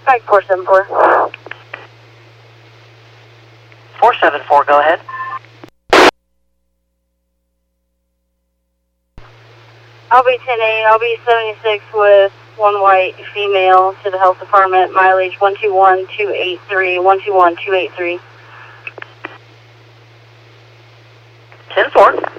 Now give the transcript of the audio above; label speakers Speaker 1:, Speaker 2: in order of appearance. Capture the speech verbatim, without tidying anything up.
Speaker 1: Mike four seven four.
Speaker 2: four seven four, go ahead.
Speaker 1: I'll be ten A, I'll be seventy-six with one white female to the health department, mileage one two one two eight three, one two one two eight three.
Speaker 2: ten four.